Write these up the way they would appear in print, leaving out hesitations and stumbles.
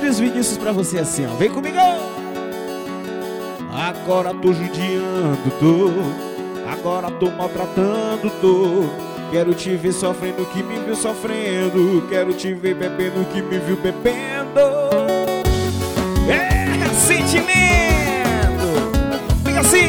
Luiz Vinícius pra você assim, ó. Vem comigo! Agora tô judiando, tô. Agora tô maltratando, tô. Quero te ver sofrendo que me viu sofrendo. Quero te ver bebendo que me viu bebendo. É sentimento. Fica assim.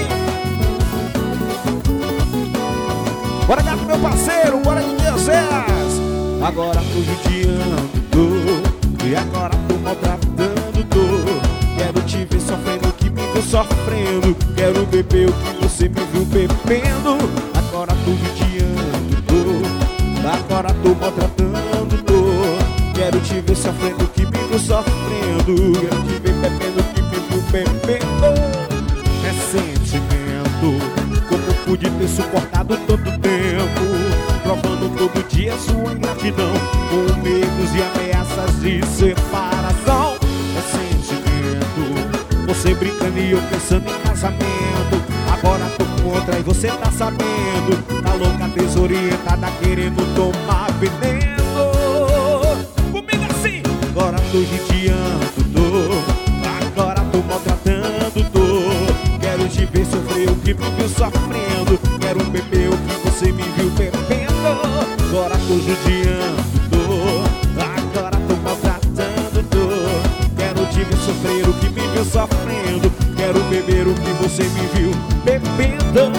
Bora cá pro meu parceiro, bora de Deus. Agora tô judiando, tô. E agora tô maltratando, tô. Quero te ver sofrendo que me viu sofrendo. Quero beber o que você me viu bebendo. Agora tô judiando, tô. Agora tô maltratando, tô. Quero te ver sofrendo que me viu sofrendo. Quero te ver bebendo que me viu bebendo. É sentimento. Como pude ter suportado tanto tempo, provando todo dia sua ingratidão, com medos e ameaças de separação. É sentimento. Você brincando e eu pensando em casamento. Agora tô contra e você tá sabendo. Tá louca, desorientada, querendo tomar veneno. Comigo assim. Agora tô judiando, tô. Agora tô maltratando, tô. Quero te ver sofrer o que me viu sofrendo. Quero beber o que você me viu bebendo. Agora tô judiando, tô. Agora tô maltratando, tô. Quero te ver sofrer o que me viu sofrendo. Quero beber o que você me viu bebendo.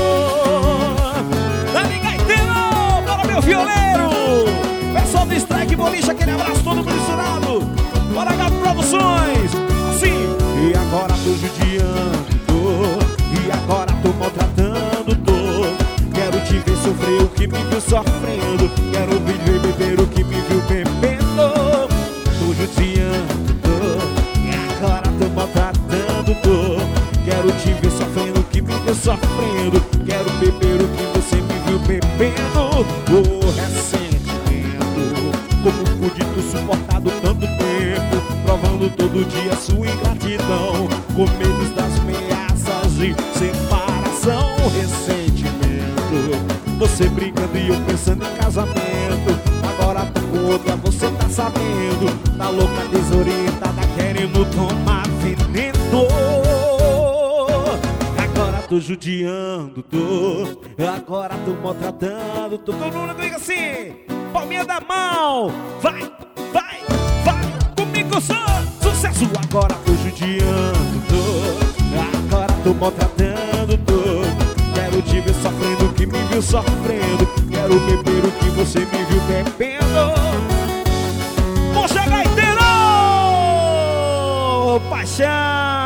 Dani Gaetano, bora meu violeiro. Pessoal do Strike Boliche, aquele abraço todo mundo misturado. Bora Gato Produções. Assim. E agora tô judiando, tô. E agora tô maltratando, tô. Quero te ver sofrer o que me viu sofrendo. Quero ver beber o que me viu bebendo. Tô judiando, tô. E agora tô maltratando, tô. Quero te ver sofrendo o que me viu sofrendo. Quero beber o que você me viu bebendo. Oh, ressentimento. Como pude ter suportado tanto tempo, provando todo dia sua ingratidão, com medo das ameaças de separação. Ressentimento. Você brincando e eu pensando em casamento. Agora tô com outra, você tá sabendo. Tá louca, desorientada, querendo tomar veneno. Agora tô judiando, tô. Agora tô maltratando, tô. Todo mundo diga assim. Palminha da mão. Vai, vai, vai. Comigo só sucesso. Agora tô judiando, tô. Agora tô maltratando, tô. Quero te ver sofrendo o que me viu sofrendo. Quero beber o que você me viu bebendo. Poxa, Gaiteiro! Paixão!